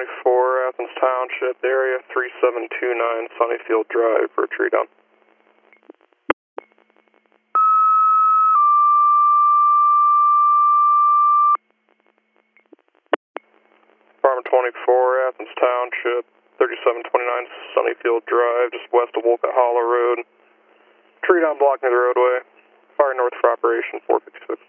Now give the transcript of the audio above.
24, Athens Township, area 3729 Sunnyfield Drive for a tree down. Apartment 24, Athens Township, 3729 Sunnyfield Drive, just west of Wolcott Hollow Road. Tree down blocking the roadway. Fire north for operation 456.